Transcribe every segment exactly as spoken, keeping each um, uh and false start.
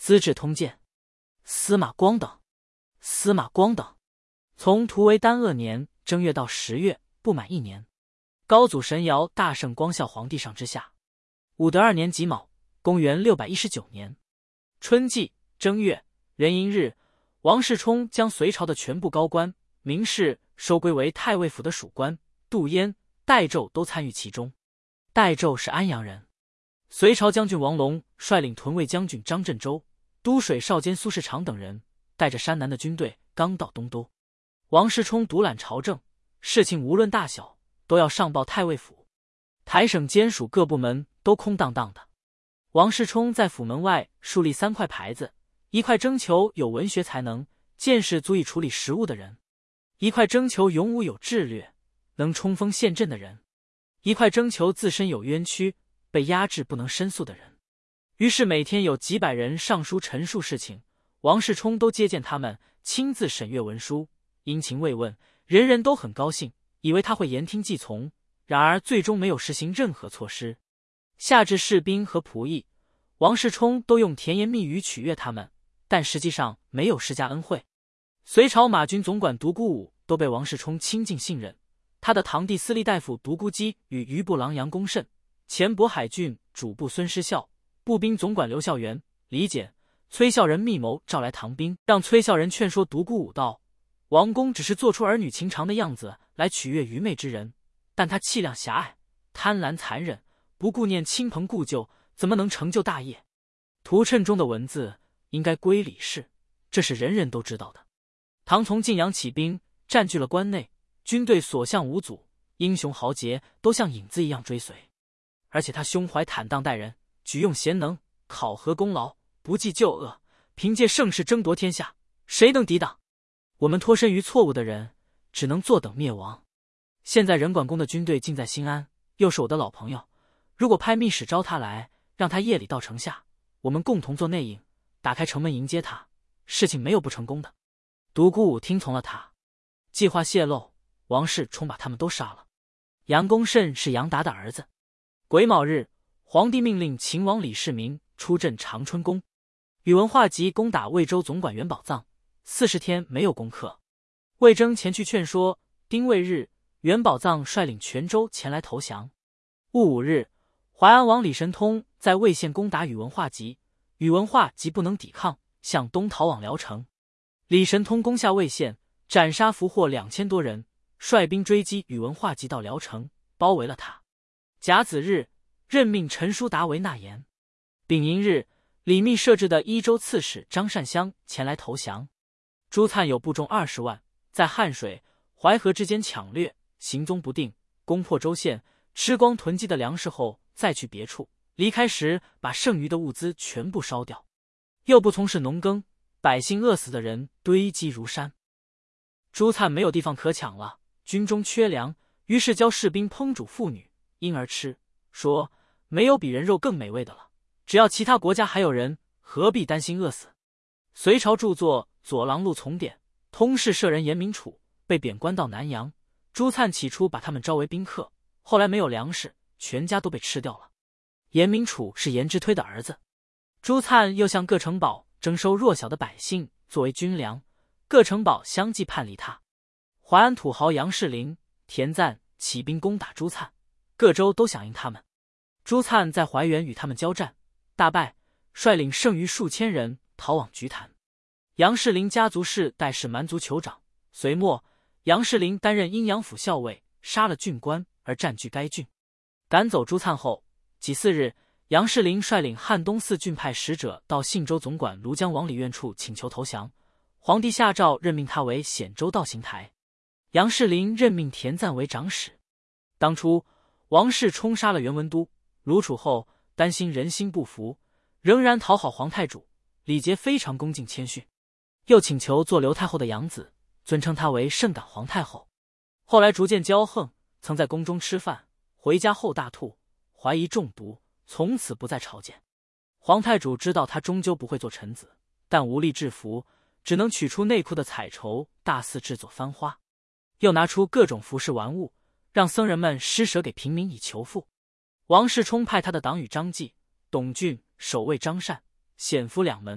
资治通鉴》，司马光等。司马光等。从图为丹鄂年正月到十月，不满一年。高祖神尧大圣光孝皇帝上之下。武德二年己卯，公元六百一十九年春季正月壬寅日，王世充将隋朝的全部高官名士收归为太尉府的属官，杜淹、戴胄都参与其中。戴胄是安阳人。隋朝将军王龙率领屯卫将军张振洲、都水少监苏世长等人，带着山南的军队刚到东都。王世充独揽朝政，事情无论大小都要上报太尉府。台省监属各部门都空荡荡的。王世充在府门外树立三块牌子，一块征求有文学才能、见识足以处理实务的人，一块征求勇武有智略、能冲锋陷阵的人，一块征求自身有冤屈、被压制不能申诉的人。于是每天有几百人上书陈述事情，王世充都接见他们，亲自审阅文书，殷勤慰问，人人都很高兴，以为他会言听计从，然而最终没有实行任何措施。下至士兵和仆役，王世充都用甜言蜜语取悦他们，但实际上没有施加恩惠。隋朝马军总管独孤武都被王世充亲近信任，他的堂弟司隶大夫独孤基与余部郎杨公慎、前渤海郡主簿孙师孝、步兵总管刘孝元、李简、崔孝仁密谋召来唐兵，让崔孝仁劝说独孤武道：王公只是做出儿女情长的样子来取悦愚昧之人，但他气量狭隘、贪婪残忍，不顾念亲朋故旧，怎么能成就大业？图谶中的文字应该归李氏，这是人人都知道的。唐从晋阳起兵，占据了关内，军队所向无阻，英雄豪杰都像影子一样追随。而且他胸怀坦荡待人，举用贤能，考核功劳，不计旧恶，凭借盛世争夺天下，谁能抵挡？我们脱身于错误的人，只能坐等灭亡。现在任管公的军队尽在新安，又是我的老朋友，如果派密使招他来，让他夜里到城下，我们共同做内应，打开城门迎接他，事情没有不成功的。独孤武听从了他。计划泄露，王世充把他们都杀了。杨公慎是杨达的儿子。癸卯日，皇帝命令秦王李世民出镇长春宫。宇文化及攻打魏州总管元宝藏，四十天没有攻克。魏征前去劝说，丁未日，元宝藏率领全州前来投降。戊午日，淮安王李神通在魏县攻打宇文化及，宇文化及不能抵抗，向东逃往聊城。李神通攻下魏县，斩杀俘获两千多人，率兵追击宇文化及到聊城，包围了他。甲子日，任命陈叔达为纳言。丙寅日，李密设置的伊州刺史张善香前来投降。朱粲有部众二十万，在汉水、淮河之间抢掠，行踪不定，攻破州县，吃光囤积的粮食后，再去别处，离开时把剩余的物资全部烧掉。又不从事农耕，百姓饿死的人堆积如山。朱粲没有地方可抢了，军中缺粮，于是教士兵烹煮妇女婴儿吃，说没有比人肉更美味的了，只要其他国家还有人，何必担心饿死？隋朝著作《左郎录从典》，通事舍人严明楚被贬官到南阳，朱粲起初把他们招为宾客，后来没有粮食，全家都被吃掉了。严明楚是严之推的儿子。朱粲又向各城堡征收弱小的百姓作为军粮，各城堡相继叛离他。淮安土豪杨士林、田赞起兵攻打朱粲，各州都响应他们。朱粲在淮原与他们交战，大败，率领剩余数千人逃往菊潭。杨士林家族世代是蛮族酋长，隋末杨士林担任阴阳府校尉，杀了郡官而占据该郡。赶走朱粲后，己巳日，杨士林率领汉东四郡派使者到信州总管庐江王李院处请求投降，皇帝下诏任命他为显州道行台。杨士林任命田赞为长史。当初王世充杀了袁文都，卢楚后担心人心不服，仍然讨好皇太主，礼节非常恭敬谦逊，又请求做刘太后的养子，尊称他为圣感皇太后。后来逐渐骄横，曾在宫中吃饭，回家后大吐，怀疑中毒，从此不再朝见。皇太主知道他终究不会做臣子，但无力制服，只能取出内库的彩绸，大肆制作幡花，又拿出各种服饰玩物，让僧人们施舍给平民以求富。王世充派他的党羽张继、董俊守卫张善，显服两门，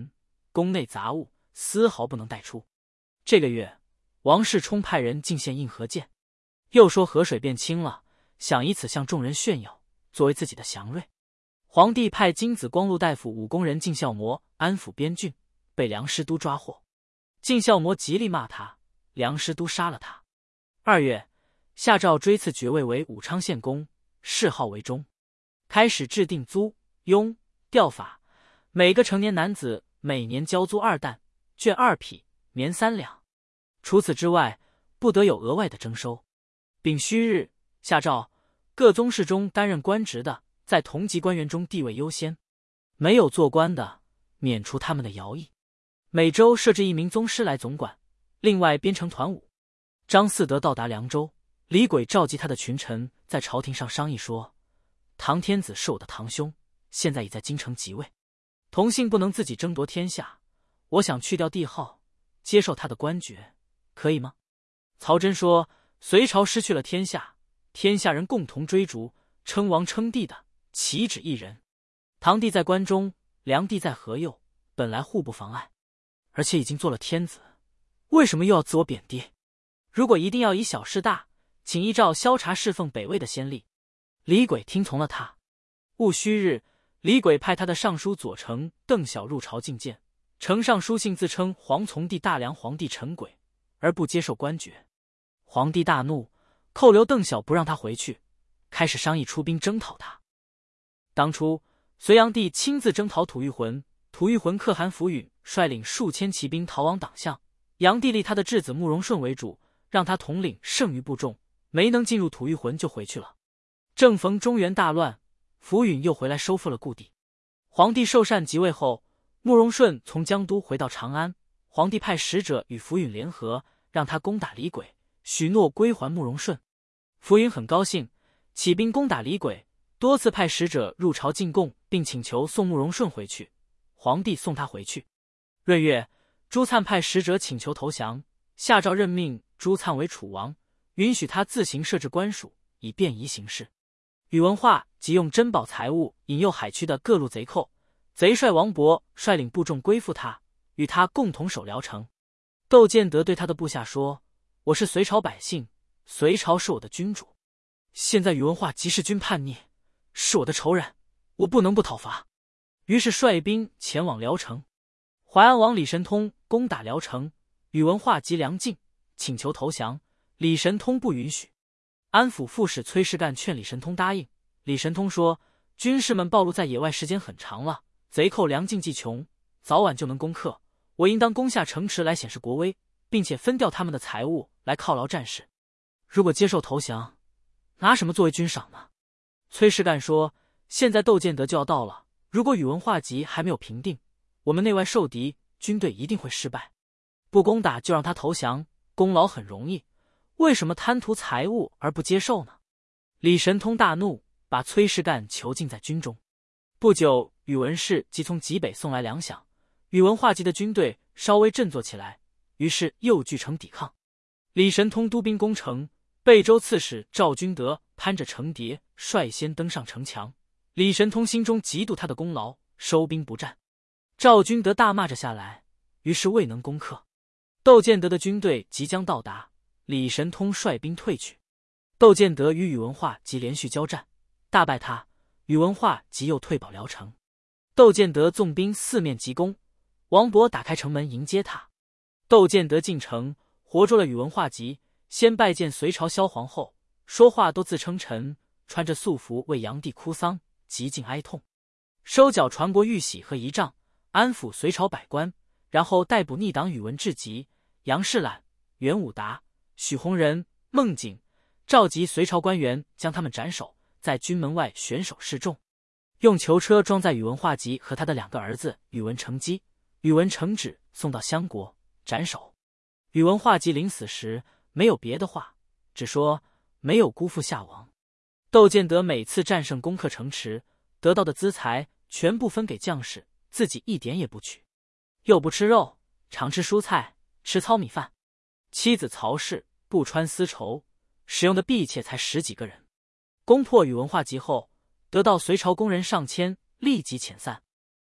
宫内杂物丝毫不能带出。这个月，王世充派人进献印和剑，又说河水变清了，想以此向众人炫耀，作为自己的祥瑞。皇帝派金子光禄大夫武功人靳孝模安抚边郡，被梁师都抓获。靳孝模极力骂他，梁师都杀了他。二月，下诏追赐爵位为武昌县公，谥号为忠，开始制定租、庸、调法，每个成年男子每年交租二担，绢二匹，棉三两。除此之外，不得有额外的征收。丙戌日，下诏各宗室中担任官职的，在同级官员中地位优先，没有做官的，免除他们的徭役。每州设置一名宗师来总管，另外编成团伍。张嗣德到达凉州，李轨召集他的群臣在朝廷上商议说：唐天子是我的堂兄，现在已在京城即位，同姓不能自己争夺天下，我想去掉帝号，接受他的官爵，可以吗？曹真说：隋朝失去了天下，天下人共同追逐，称王称帝的岂止一人？唐帝在关中，梁帝在河右，本来互不妨碍，而且已经做了天子，为什么又要自我贬低？如果一定要以小事大，请依照萧察侍奉北魏的先例。李轨听从了他。戊戌日，李轨派他的尚书左丞邓晓入朝觐见，呈上书信自称皇从弟大梁皇帝陈轨，而不接受官爵。皇帝大怒，扣留邓晓不让他回去，开始商议出兵征讨他。当初隋炀帝亲自征讨吐谷浑，吐谷浑可汗符允率领数千骑兵逃往党项，炀帝立他的质子慕容顺为主，让他统领剩余部众，没能进入吐谷浑就回去了。正逢中原大乱，符允又回来收复了故地。皇帝寿禅即位后，慕容顺从江都回到长安，皇帝派使者与符允联合，让他攻打李轨，许诺归还慕容顺。符允很高兴，起兵攻打李轨，多次派使者入朝进贡，并请求送慕容顺回去。皇帝送他回去。闰月，朱粲派使者请求投降，下诏任命朱粲为楚王，允许他自行设置官署，以便宜行事。宇文化即用珍宝财物引诱海区的各路贼寇，贼帅王勃率领部众归附他，与他共同守聊城。窦建德对他的部下说：我是隋朝百姓，隋朝是我的君主，现在宇文化即弑君叛逆，是我的仇人，我不能不讨伐。于是率兵前往聊城。淮安王李神通攻打聊城，宇文化及梁敬请求投降，李神通不允许。安抚副使崔世干劝李神通答应，李神通说：军士们暴露在野外时间很长了，贼寇梁敬既穷，早晚就能攻克，我应当攻下城池来显示国威，并且分掉他们的财物来犒劳战士。如果接受投降，拿什么作为军赏呢？崔世干说：现在窦建德就要到了，如果宇文化及还没有平定，我们内外受敌，军队一定会失败。不攻打就让他投降，功劳很容易，为什么贪图财物而不接受呢？李神通大怒，把崔世干囚禁在军中。不久，宇文氏即从极北送来粮饷，宇文化及的军队稍微振作起来，于是又据城抵抗。李神通督兵攻城，贝州刺史赵君德攀着城叠，率先登上城墙。李神通心中嫉妒他的功劳，收兵不战。赵君德大骂着下来，于是未能攻克。窦建德的军队即将到达，李神通率兵退去。窦建德与宇文化及连续交战，大败他，宇文化及又退保聊城。窦建德纵兵四面急攻，王勃打开城门迎接他。窦建德进城，活捉了宇文化及，先拜见隋朝萧皇后，说话都自称臣，穿着素服为炀帝哭丧，极尽哀痛，收缴传国玉玺和仪仗，安抚隋朝百官，然后逮捕逆党宇文智及、杨世览、袁武达、许弘仁、孟景，召集隋朝官员，将他们斩首，在军门外选手示众，用囚车装载宇文化及和他的两个儿子宇文成基、宇文成止送到襄国斩首。宇文化及临死时没有别的话，只说没有辜负夏王。窦建德每次战胜攻克城池，得到的资财全部分给将士，自己一点也不取，又不吃肉，常吃蔬菜，吃糙米饭。妻子曹氏不穿丝绸，使用的婢妾才十几个人。攻破宇文化及后，得到隋朝工人上千，立即遣散。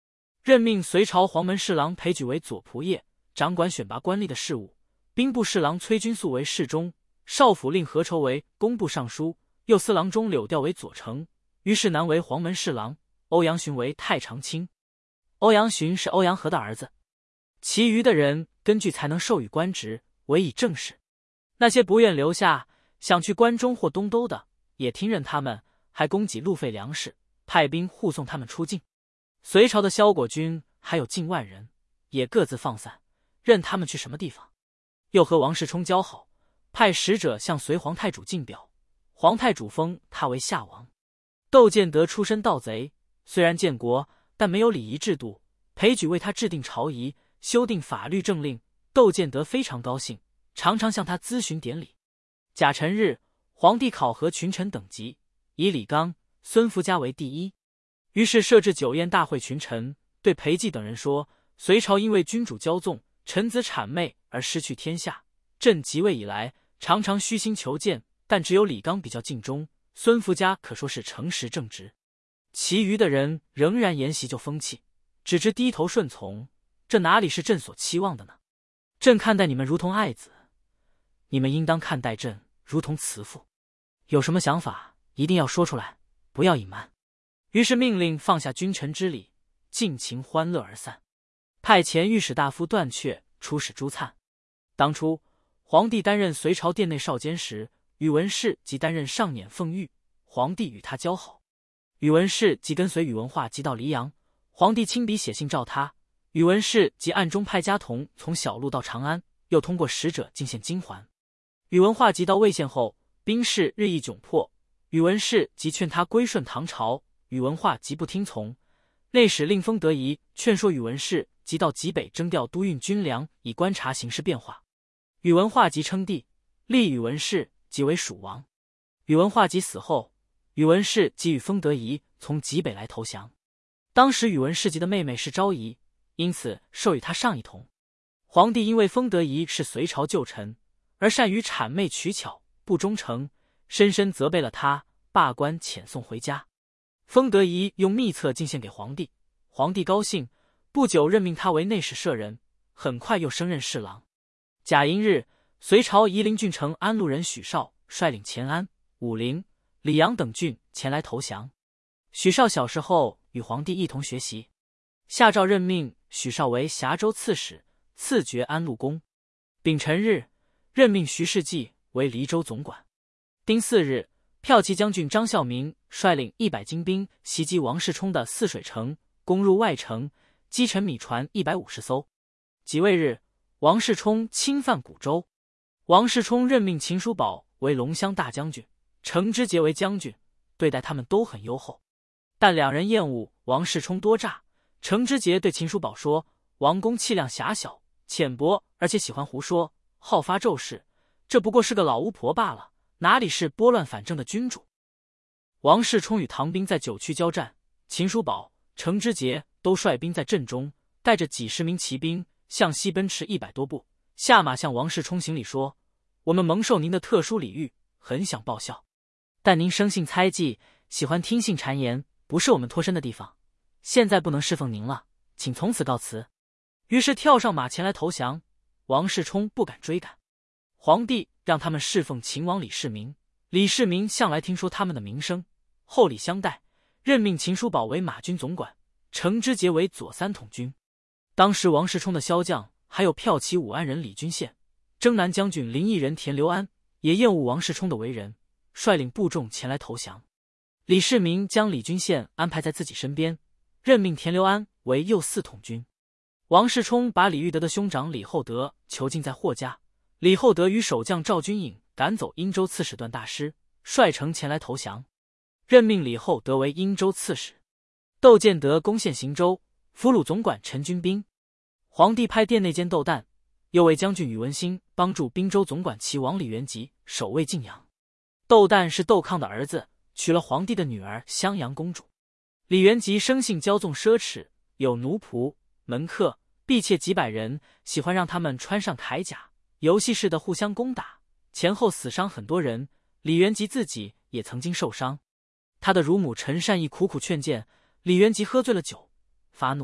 任命隋朝黄门侍郎裴矩为左仆射，掌管选拔官吏的事务；兵部侍郎崔君素为侍中，少府令何愁为工部尚书，右司郎中柳调为左丞，于世南为黄门侍郎，欧阳询为太常卿。欧阳询是欧阳和的儿子。其余的人根据才能授予官职，委以正事。那些不愿留下，想去关中或东都的，也听任他们，还供给路费粮食，派兵护送他们出境。隋朝的萧果军还有近万人，也各自放散，任他们去什么地方。又和王世充交好，派使者向隋皇太主进表，皇太主封他为夏王。窦建德出身盗贼，虽然建国，但没有礼仪制度，裴矩为他制定朝仪，修订法律政令，窦建德非常高兴，常常向他咨询典礼。甲辰日，皇帝考核群臣等级，以李纲、孙福家为第一。于是设置酒宴大会群臣，对裴寂等人说：隋朝因为君主骄纵，臣子谄媚而失去天下。朕即位以来，常常虚心求见，但只有李纲比较尽忠，孙福家可说是诚实正直。其余的人仍然沿袭旧风气，只知低头顺从，这哪里是朕所期望的呢？朕看待你们如同爱子，你们应当看待朕如同慈父。有什么想法，一定要说出来，不要隐瞒。于是命令放下君臣之礼，尽情欢乐而散。派前御史大夫段阙出使朱粲。当初皇帝担任隋朝殿内少监时，宇文氏即担任上辇奉御，皇帝与他交好。宇文氏即跟随宇文化及到黎阳，皇帝亲笔写信召他。宇文氏即暗中派家童从小路到长安，又通过使者进献金环。宇文化即到魏县后，兵势日益窘迫，宇文氏即劝他归顺唐朝，宇文化即不听从。内史令封德仪劝说宇文氏即到济北征调督运军粮，以观察形势变化。宇文化即称帝，立宇文氏即为蜀王。宇文化即死后，宇文氏即与封德仪从济北来投降。当时宇文氏即的妹妹是昭仪，因此授予他上一统。皇帝因为封德仪是隋朝旧臣，而善于谄媚取巧，不忠诚，深深责备了他，罢官遣送回家。封德仪用密册进献给皇帝，皇帝高兴，不久任命他为内史舍人，很快又升任侍郎。甲寅日，隋朝夷陵郡丞安陆人许绍率领乾安、武陵、溧阳等郡前来投降。许绍小时候与皇帝一同学习，下诏任命许绍为峡州刺史，赐爵安陆公。丙辰日，任命徐世绩为黎州总管。丁巳日，骠骑将军张孝明率领一百精兵袭击王世充的泗水城，攻入外城，击沉米船一百五十艘。己未日，王世充侵犯古州。王世充任命秦叔宝为龙骧大将军，程知节为将军，对待他们都很优厚。但两人厌恶王世充多诈。程知节对秦叔宝说：王公气量狭小、浅薄，而且喜欢胡说，好发咒誓，这不过是个老巫婆罢了，哪里是拨乱反正的君主？王世充与唐兵在九曲交战，秦叔宝、程知节都率兵在阵中，带着几十名骑兵向西奔驰一百多步，下马向王世充行礼说：我们蒙受您的特殊礼遇，很想报效，但您生性猜忌，喜欢听信谗言，不是我们脱身的地方，现在不能侍奉您了，请从此告辞。于是跳上马前来投降。王世充不敢追赶，皇帝让他们侍奉秦王李世民。李世民向来听说他们的名声，厚礼相待，任命秦叔宝为马军总管，程知节为左三统军。当时王世充的骁将还有骠骑武安人李君宪、征南将军临邑人田留安，也厌恶王世充的为人，率领部众前来投降。李世民将李君宪安排在自己身边，任命田留安为右四统军。王世充把李玉德的兄长李厚德囚禁在霍家，李厚德与守将赵君颖赶走殷州刺史段大师，率城前来投降，任命李厚德为殷州刺史。窦建德攻陷邢州，俘虏总管陈军兵。皇帝派殿内监窦旦、右卫将军宇文新帮助滨州总管齐王李元吉守卫晋阳。窦旦是窦抗的儿子，娶了皇帝的女儿襄阳公主。李元吉生性骄纵奢侈，有奴仆、门客、婢妾几百人，喜欢让他们穿上铠甲，游戏似的互相攻打，前后死伤很多人。李元吉自己也曾经受伤。他的乳母陈善义苦苦劝谏，李元吉喝醉了酒，发怒，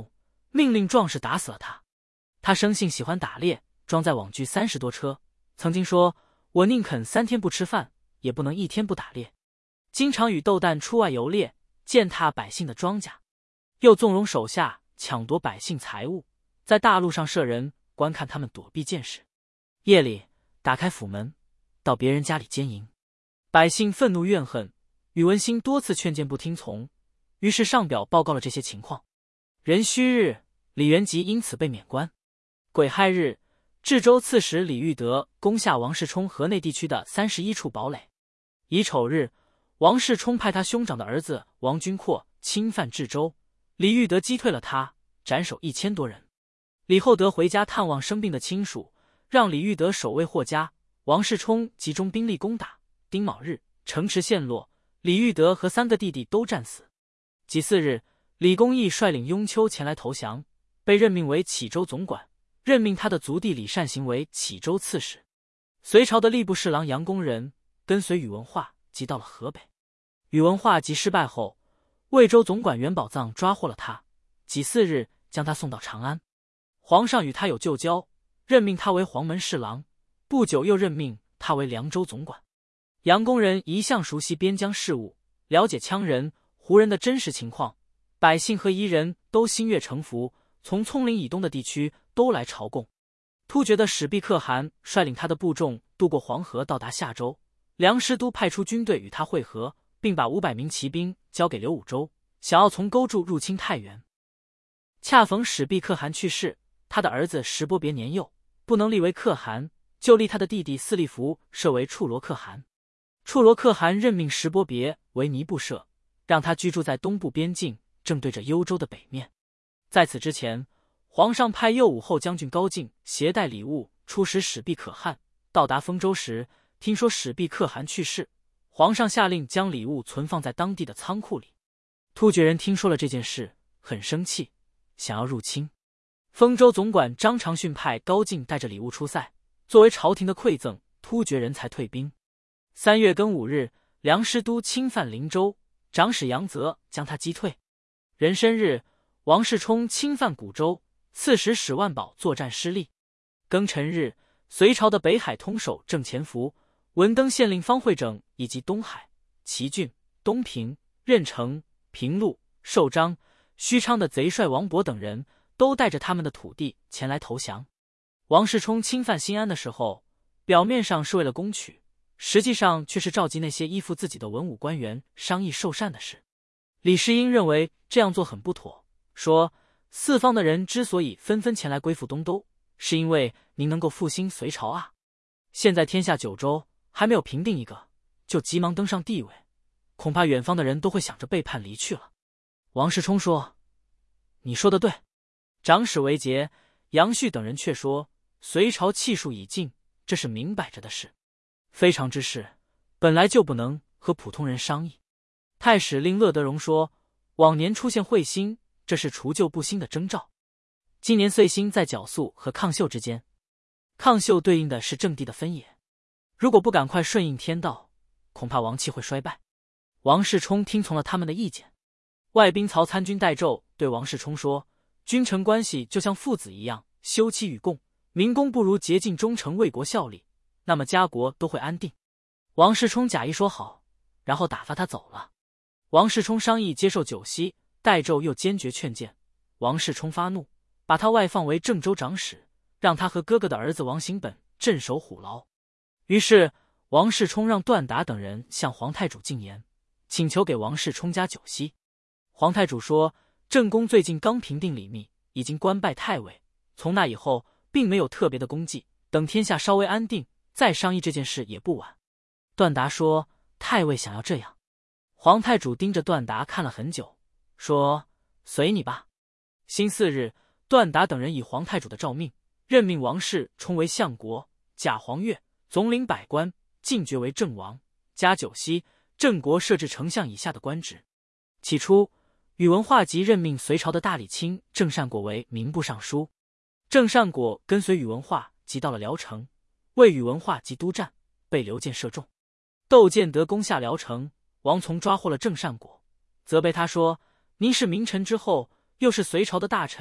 命令壮士打死了他。他生性喜欢打猎，装载网具三十多车，曾经说：“我宁肯三天不吃饭，也不能一天不打猎。”经常与窦旦出外游猎，践踏百姓的庄稼，又纵容手下抢夺百姓财物，在大路上射人，观看他们躲避箭矢。夜里打开府门，到别人家里奸淫，百姓愤怒怨恨，宇文新多次劝谏不听从，于是上表报告了这些情况。壬戌日，李元吉因此被免官。癸亥日，治州刺史李玉德攻下王世充河内地区的三十一处堡垒。乙丑日，王世充派他兄长的儿子王君阔侵犯治州，李玉德击退了他，斩首一千多人。李厚德回家探望生病的亲属，让李玉德守卫霍家。王世充集中兵力攻打。丁卯日，城池陷落，李玉德和三个弟弟都战死。己巳日，李公义率领雍丘前来投降，被任命为启州总管，任命他的族弟李善行为启州刺史。隋朝的吏部侍郎杨公仁跟随宇文化即到了河北。宇文化即失败后，魏州总管袁宝藏抓获了他，己巳日将他送到长安。皇上与他有旧交，任命他为黄门侍郎，不久又任命他为凉州总管。杨公仁一向熟悉边疆事务，了解羌人、胡人的真实情况，百姓和夷人都心悦诚服，从葱岭以东的地区都来朝贡。突厥的史毕可汗率领他的部众渡过黄河，到达夏州。梁师都派出军队与他会合，并把五百名骑兵交给刘武周，想要从勾住入侵太原。恰逢史毕可汗去世，他的儿子石伯别年幼，不能立为可汗，就立他的弟弟四立福设为处罗可汗。处罗可汗任命石伯别为尼布设，让他居住在东部边境，正对着幽州的北面。在此之前，皇上派右武后将军高进携带礼物出使史毕可汗。到达丰州时，听说史毕可汗去世，皇上下令将礼物存放在当地的仓库里。突厥人听说了这件事，很生气，想要入侵。丰州总管张长训派高进带着礼物出塞，作为朝廷的馈赠，突厥人才退兵。三月庚午日，梁师都侵犯灵州，长史杨泽将他击退。壬申日，王世充侵犯古州，刺史史万宝作战失利。庚辰日，隋朝的北海通守郑潜伏、文登县令方会整以及东海、祁郡、东平、任城、平陆、寿章、须昌的贼帅王勃等人都带着他们的土地前来投降。王世充侵犯新安的时候，表面上是为了攻取，实际上却是召集那些依附自己的文武官员商议受禅的事。李世英认为这样做很不妥，说四方的人之所以纷纷前来归附东都，是因为您能够复兴隋朝啊。现在天下九州还没有平定一个，就急忙登上帝位，恐怕远方的人都会想着背叛离去了。王世充说：“你说的对。”长史维杰、杨旭等人却说：“隋朝气数已尽，这是明摆着的事。非常之事，本来就不能和普通人商议。”太史令乐德荣说：“往年出现彗星，这是除旧布新的征兆。今年岁星在皎宿和抗宿之间，抗宿对应的是正地的分野。如果不赶快顺应天道，恐怕王气会衰败。”王世充听从了他们的意见。外宾曹参军戴胄对王世充说：“君臣关系就像父子一样，休戚与共。民工不如竭尽忠诚为国效力，那么家国都会安定。”王世充假意说好，然后打发他走了。王世充商议接受酒席，戴胄又坚决劝谏。王世充发怒，把他外放为郑州长史，让他和哥哥的儿子王行本镇守虎牢。于是王世充让段达等人向皇太主进言，请求给王世充加酒席。皇太主说：“郑公最近刚平定李密，已经官拜太尉，从那以后并没有特别的功绩，等天下稍微安定，再商议这件事也不晚。”段达说：“太尉想要这样。”皇太主盯着段达看了很久，说：“随你吧。”辛巳日，段达等人以皇太主的诏命，任命王世充为相国，假黄钺，总领百官，进爵为郑王，加九锡，郑国设置丞相以下的官职。起初，宇文化及任命隋朝的大理卿郑善果为民部尚书。郑善果跟随宇文化及到了聊城，为宇文化及督战，被刘建射中。窦建德攻下聊城，王从抓获了郑善果，责备他说：“您是名臣之后，又是隋朝的大臣，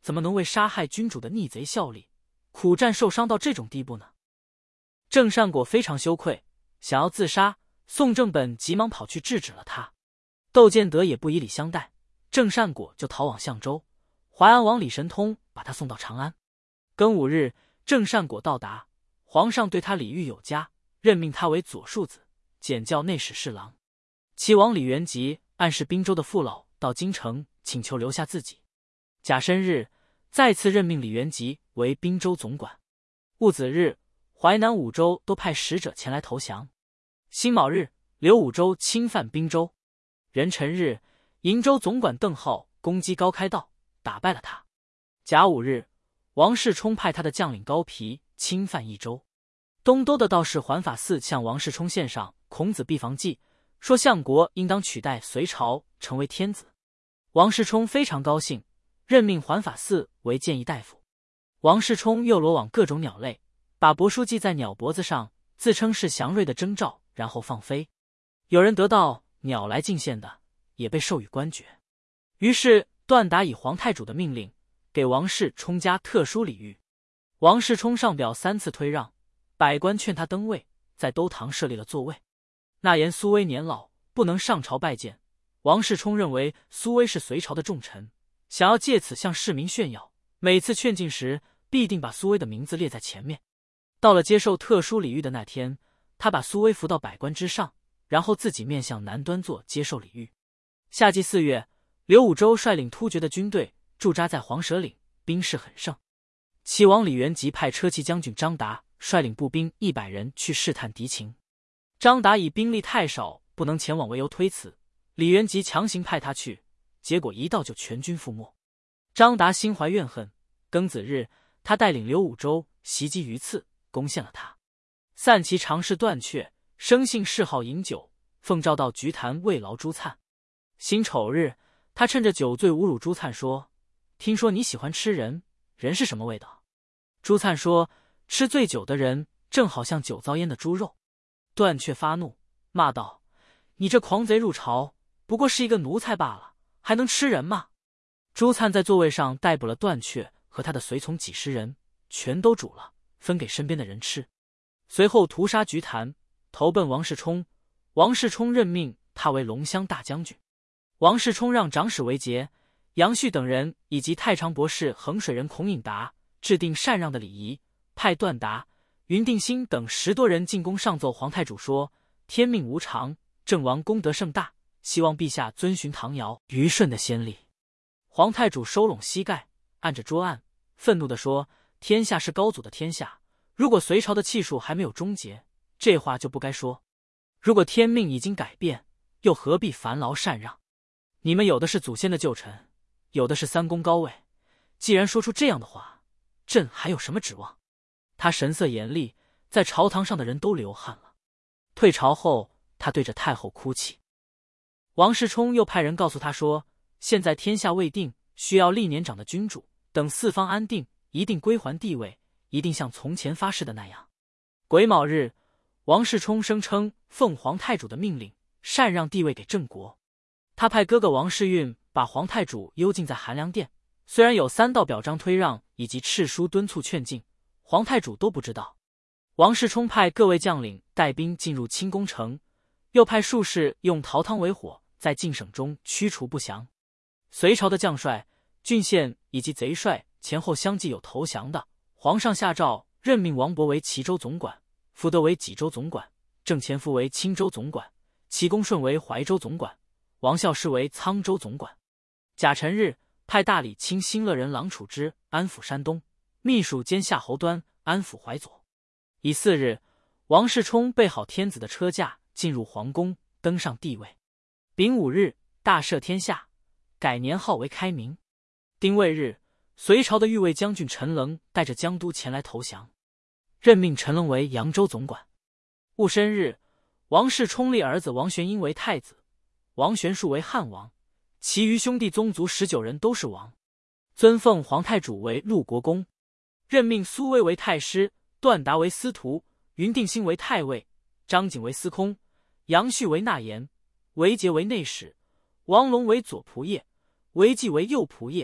怎么能为杀害君主的逆贼效力，苦战受伤到这种地步呢？郑善果非常羞愧，想要自杀，宋正本急忙跑去制止了他。窦建德也不以礼相待，郑善果就逃往相州，淮安王李神通把他送到长安。庚午日，郑善果到达，皇上对他礼遇有加，任命他为左庶子，检校内史侍郎。齐王李元吉暗示滨州的父老到京城，请求留下自己。甲申日，再次任命李元吉为滨州总管。戊子日，淮南五州都派使者前来投降。辛卯日，刘武周侵犯滨州。壬辰日，瀛州总管邓浩攻击高开道，打败了他。甲午日，王世充派他的将领高皮侵犯益州。东都的道士环法寺向王世充献上孔子必防记，说相国应当取代隋朝成为天子。王世充非常高兴，任命环法寺为谏议大夫。王世充又罗网各种鸟类，把帛书系在鸟脖子上，自称是祥瑞的征兆，然后放飞。有人得到鸟来进献的，也被授予官爵。于是段达以皇太主的命令，给王世充加特殊礼遇。王世充上表三次推让，百官劝他登位，在都堂设立了座位。那言苏威年老，不能上朝拜见。王世充认为苏威是隋朝的重臣，想要借此向市民炫耀，每次劝进时必定把苏威的名字列在前面。到了接受特殊礼遇的那天，他把苏威扶到百官之上，然后自己面向南端坐接受礼遇。夏季四月，刘武周率领突厥的军队驻扎在黄蛇岭，兵势很盛。齐王李元吉派车骑将军张达率领步兵一百人去试探敌情。张达以兵力太少，不能前往为由推辞，李元吉强行派他去，结果一到就全军覆没。张达心怀怨恨，庚子日，他带领刘武周袭击榆次，攻陷了他。散骑常侍段雀生性嗜好饮酒，奉诏到菊坛慰劳朱粲。辛丑日，他趁着酒醉侮辱朱粲说：“听说你喜欢吃人，人是什么味道？”朱粲说：“吃醉酒的人正好像酒糟烟的猪肉。”段雀发怒，骂道：“你这狂贼入朝，不过是一个奴才罢了，还能吃人吗？”朱粲在座位上逮捕了段雀和他的随从几十人，全都煮了，分给身边的人吃。随后屠杀菊坛，投奔王世充。王世充任命他为龙骧大将军。王世充让长史韦杰、杨旭等人以及太常博士衡水人孔颖达制定禅让的礼仪，派段达、云定新等十多人进宫上奏皇太主说：“天命无常，郑王功德甚大，希望陛下遵循唐尧、虞舜的先例。”皇太主收拢膝盖，按着桌案，愤怒地说：“天下是高祖的天下，如果隋朝的气数还没有终结，这话就不该说。如果天命已经改变，又何必烦劳禅让？你们有的是祖先的旧臣，有的是三公高位，既然说出这样的话，朕还有什么指望？”他神色严厉，在朝堂上的人都流汗了。退朝后，他对着太后哭泣。王世充又派人告诉他说：“现在天下未定，需要历年长的君主，等四方安定，一定归还帝位，一定像从前发誓的那样。”癸卯日，王世充声称奉皇太主的命令，禅让帝位给郑国。他派哥哥王世运把皇太主幽禁在寒凉殿，虽然有三道表彰推让以及敕书敦促劝进，皇太主都不知道。王世充派各位将领带兵进入清宫城，又派术士用陶汤为火，在晋省中驱除不降。隋朝的将帅、郡县以及贼帅前后相继有投降的，皇上下诏任命王勃为齐州总管，福德为济州总管，郑虔夫为青州总管，齐公顺为怀州总管，王孝施为沧州总管。甲辰日，派大理卿新乐人郎处之安抚山东，秘书兼夏侯端安抚淮左。乙巳日，王世充备好天子的车驾，进入皇宫，登上帝位。丙午日，大赦天下，改年号为开明。丁未日，隋朝的御卫将军陈棱带着江都前来投降，任命陈棱为扬州总管。戊申日，王世充立儿子王玄英为太子，王玄术为汉王，其余兄弟宗族十九人都是王，尊奉皇太主为陆国公。任命苏威为太师，段达为司徒，云定新为太尉，张景为司空，杨旭为纳言，韦杰为内史，王龙为左仆射，韦纪为右仆射，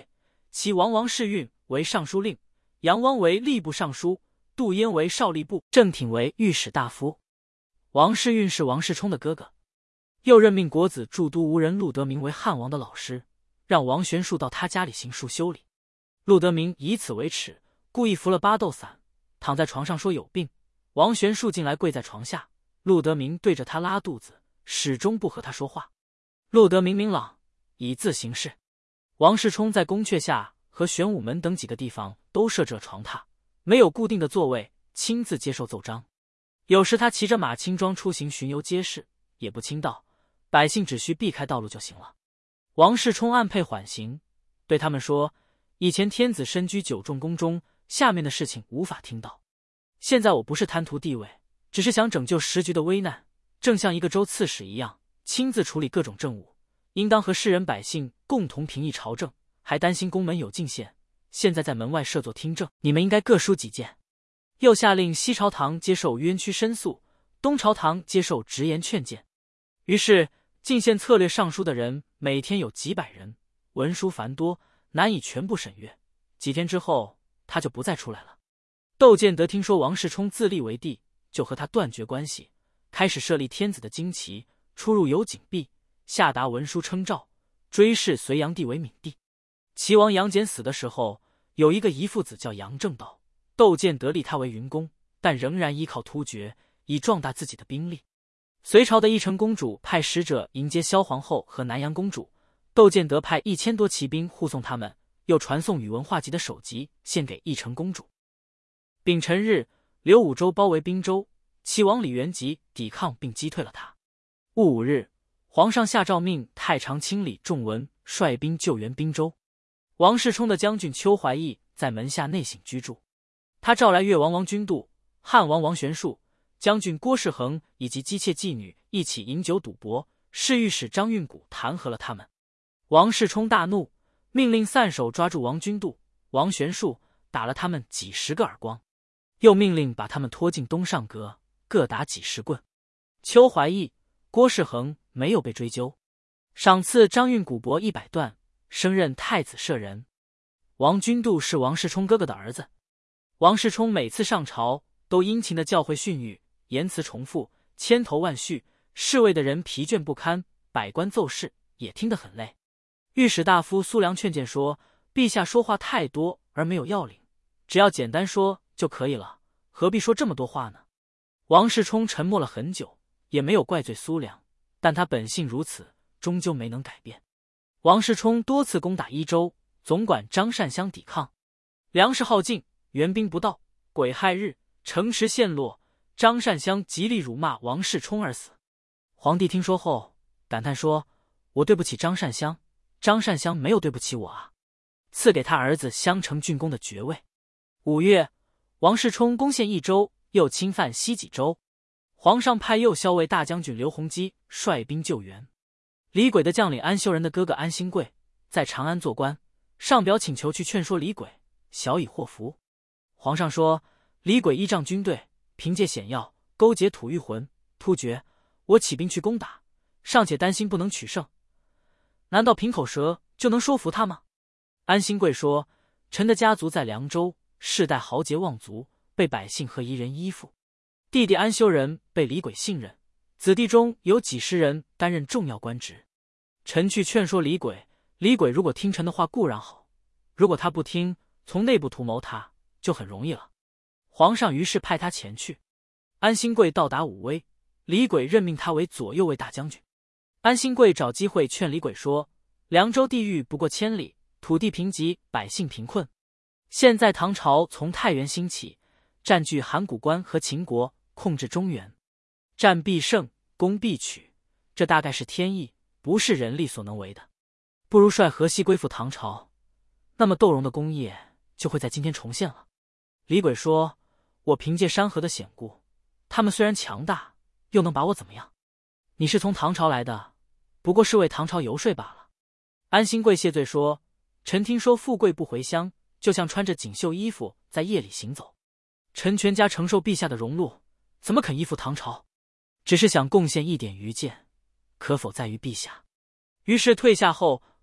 齐王王世运为尚书令，杨汪为吏部尚书，杜淹为少吏部，郑挺为御史大夫。王世运是王世充的哥哥，又任命国子驻都吴人陆德明为汉王的老师，让王玄术到他家里行书修理。陆德明以此为耻，故意服了巴豆散，躺在床上说有病。王玄术进来跪在床下，陆德明对着他拉肚子，始终不和他说话。陆德明明朗，以自行事。王世充在宫阙下和玄武门等几个地方都设置了床榻，没有固定的座位，亲自接受奏章。有时他骑着马轻装出行巡游街市，也不倾道，百姓只需避开道路就行了。王世充按配缓刑，对他们说，以前天子身居九重宫中，下面的事情无法听到。现在我不是贪图地位，只是想拯救时局的危难，正像一个州刺史一样，亲自处理各种政务，应当和世人百姓共同评议朝政，还担心宫门有进献，现在在门外设作听政，你们应该各抒己见。又下令西朝堂接受冤屈申诉，东朝堂接受直言劝谏。于是进献策略上书的人每天有几百人，文书繁多，难以全部审阅。几天之后，他就不再出来了。窦建德听说王世充自立为帝，就和他断绝关系，开始设立天子的旌旗，出入有警币，下达文书称诏，追谥隋炀帝为闵帝。齐王杨坚死的时候，有一个遗父子叫杨正道，窦建德立他为云公，但仍然依靠突厥，以壮大自己的兵力。隋朝的义成公主派使者迎接萧皇后和南阳公主，窦建德派一千多骑兵护送他们，又传送宇文化及的首级献给义成公主。丙辰日，刘武周包围滨州，齐王李元吉抵抗并击退了他。戊午日，皇上下诏命太常卿李仲文率兵救援滨州。王世充的将军邱怀义在门下内省居住，他召来越王王君度、汉王王玄术、将军郭世恒以及姬妾妓女一起饮酒赌博，侍御史张运古弹劾了他们。王世充大怒，命令散手抓住王君度、王玄术，打了他们几十个耳光，又命令把他们拖进东上阁，各打几十棍。邱怀义、郭世恒没有被追究，赏赐张运古帛一百段，升任太子舍人。王君度是王世充哥哥的儿子。王世充每次上朝都殷勤的教诲训谕，言辞重复，千头万绪，侍卫的人疲倦不堪，百官奏事也听得很累。御史大夫苏良劝谏说，陛下说话太多而没有要领，只要简单说就可以了，何必说这么多话呢？王世充沉默了很久，也没有怪罪苏良，但他本性如此，终究没能改变。王世充多次攻打伊州，总管张善香抵抗，粮食耗尽，援兵不到，癸亥日，城池陷落，张善香极力辱骂王世充而死。皇帝听说后感叹说，我对不起张善香，张善香没有对不起我啊，赐给他儿子襄城郡公的爵位。五月，王世充攻陷益州，又侵犯西济州，皇上派右骁卫大将军刘弘基率兵救援。李轨的将领安修人的哥哥安新贵在长安做官，上表请求去劝说李轨，小以祸福。皇上说，李轨依仗军队，凭借险要，勾结吐谷浑、突厥，我起兵去攻打，尚且担心不能取胜，难道凭口舌就能说服他吗？安新贵说，臣的家族在凉州，世代豪杰望族，被百姓和夷人依附。弟弟安修人被李轨信任，子弟中有几十人担任重要官职。臣去劝说李轨，李轨如果听臣的话固然好，如果他不听，从内部图谋他就很容易了。皇上于是派他前去。安新贵到达武威，李轨任命他为左右卫大将军。安新贵找机会劝李轨说，凉州地域不过千里，土地贫瘠，百姓贫困，现在唐朝从太原兴起，占据函谷关和秦国，控制中原，战必胜，攻必取，这大概是天意，不是人力所能为的。不如率河西归附唐朝，那么窦融的功业就会在今天重现了。李轨说，我凭借山河的险固，他们虽然强大，又能把我怎么样？你是从唐朝来的，不过是为唐朝游说罢了。安新贵谢罪说，臣听说富贵不回乡，就像穿着锦绣衣服在夜里行走，臣全家承受陛下的荣禄，怎么肯依附唐朝？只是想贡献一点愚见，可否在于陛下？于是退下后，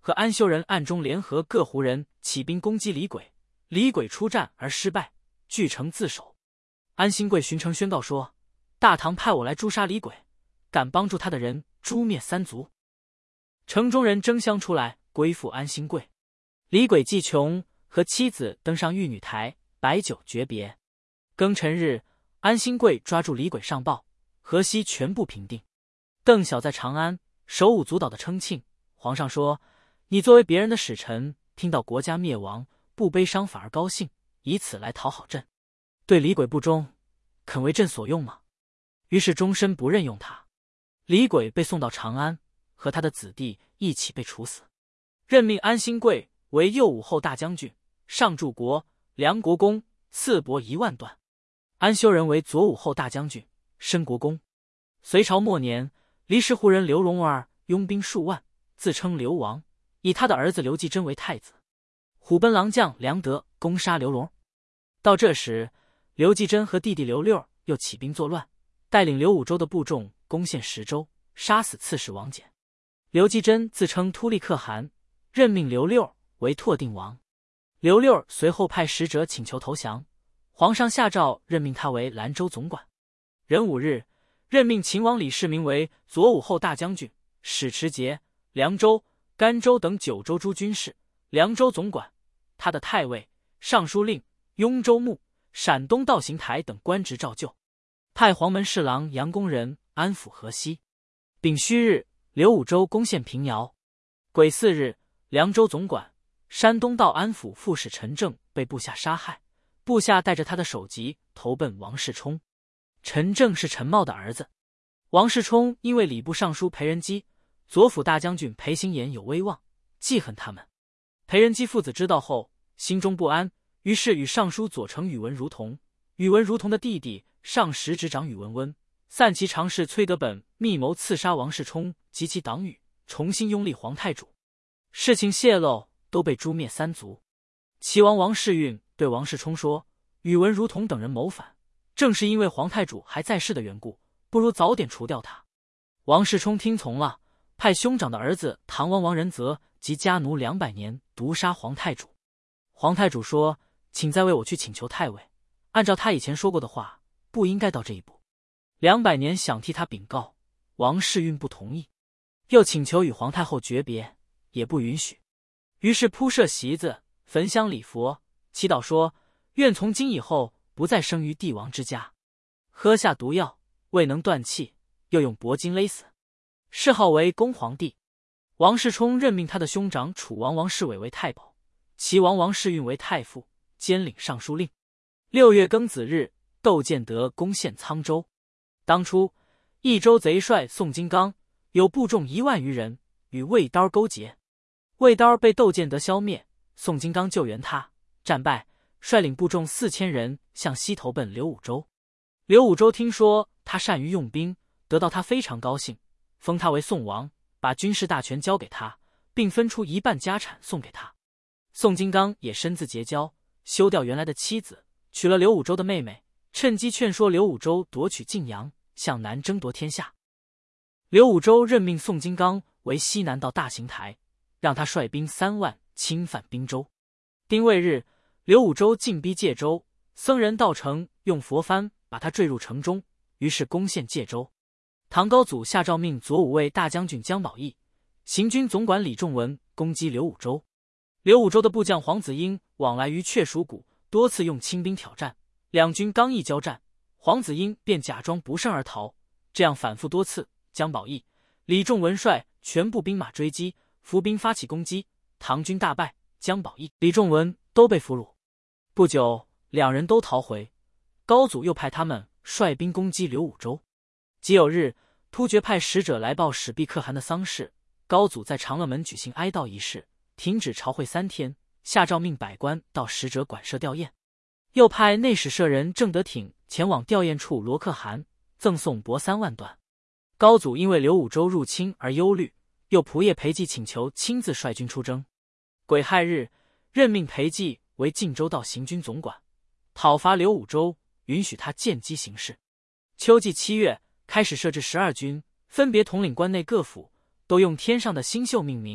和安修人暗中联合各胡人起兵攻击李轨，李轨出战而失败，据城自守。安兴贵巡城宣告说：大唐派我来诛杀李轨，敢帮助他的人诛灭三族。城中人争相出来归附安兴贵。李轨既穷，和妻子登上玉女台，摆酒诀别。庚辰日，安兴贵抓住李轨上报，河西全部平定。邓小在长安手舞足蹈的称庆，皇上说：你作为别人的使臣，听到国家灭亡，不悲伤反而高兴，以此来讨好朕，对李轨不忠，肯为朕所用吗？于是终身不任用他。李轨被送到长安，和他的子弟一起被处死。任命安兴贵为右武后大将军，上柱国、梁国公，赐帛一万段。安修人为左武后大将军，申国公。隋朝末年，黎氏胡人刘荣儿拥兵数万，自称刘王，以他的儿子刘继珍为太子。虎贲郎将梁德攻杀刘荣。到这时，刘继珍和弟弟刘六又起兵作乱，带领刘武周的部众攻陷石州，杀死刺史王翦。刘继珍自称突利可汗，任命刘六为拓定王。刘六随后派使者请求投降，皇上下诏任命他为兰州总管。壬午日，任命秦王李世民为左武后大将军，使持节、凉州、甘州等九州诸军事，凉州总管。他的太尉、尚书令、雍州牧、陕东道行台等官职照旧。派黄门侍郎杨公人安抚河西。丙戌日，刘武周攻陷平遥。癸巳日，凉州总管、山东道安抚副使陈正被部下杀害，部下带着他的首级投奔王世充。陈正是陈茂的儿子。王世充因为礼部尚书裴仁基、左辅大将军裴行言有威望，记恨他们。裴仁基父子知道后，心中不安，于是与尚书左丞宇文如同、宇文如同的弟弟上十执掌宇文温、散骑常侍崔德本密谋刺杀王世充及其党羽，重新拥立皇太主。事情泄露，都被诛灭三族。齐王王世运对王世充说：宇文如同等人谋反，正是因为皇太主还在世的缘故，不如早点除掉他。王世充听从了，派兄长的儿子唐王王仁泽及家奴两百年毒杀皇太主。皇太主说：请再为我去请求太尉，按照他以前说过的话，不应该到这一步。两百年想替他禀告，王世运不同意，又请求与皇太后诀别，也不允许。于是铺设席子，焚香礼佛，祈祷说：愿从今以后不再生于帝王之家。喝下毒药，未能断气，又用铂金勒死，谥号为恭皇帝。王世充任命他的兄长楚王王世伟为太保，齐王王世运为太傅，兼领尚书令。六月庚子日，窦建德攻陷沧州。当初益州贼帅宋金刚有部众一万余人，与魏刀勾结。魏刀被窦建德消灭，宋金刚救援他，战败，率领部众四千人向西投奔刘武周。刘武周听说他善于用兵，得到他非常高兴，封他为宋王，把军事大权交给他，并分出一半家产送给他。宋金刚也身自结交，休掉原来的妻子，娶了刘武周的妹妹，趁机劝说刘武周夺取晋阳，向南争夺天下。刘武周任命宋金刚为西南道大行台，让他率兵三万侵犯滨州。丁未日，刘武周进逼界州，僧人道成用佛幡把他坠入城中，于是攻陷界州。唐高祖下诏命左武卫大将军姜宝义、行军总管李仲文攻击刘武周。刘武周的部将黄子英往来于雀蜀谷，多次用轻兵挑战，两军刚一交战，黄子英便假装不慎而逃，这样反复多次，姜宝义、李仲文率全部兵马追击，伏兵发起攻击，唐军大败，姜宝义、李仲文都被俘虏。不久，两人都逃回，高祖又派他们率兵攻击刘武周。己酉日，突厥派使者来报史毕可汗的丧事，高祖在长乐门举行哀悼仪式，停止朝会三天，下诏命百官到使者馆舍吊唁。又派内史舍人郑德挺前往吊唁处罗可汗，赠送帛三万段。高祖因为刘武周入侵而忧虑，又仆射裴寂请求亲自率军出征。癸亥日，任命裴寂为晋州道行军总管，讨伐刘武周，允许他见机行事。秋季七月，开始设置十二军，分别统领关内各府，都用天上的星宿命名，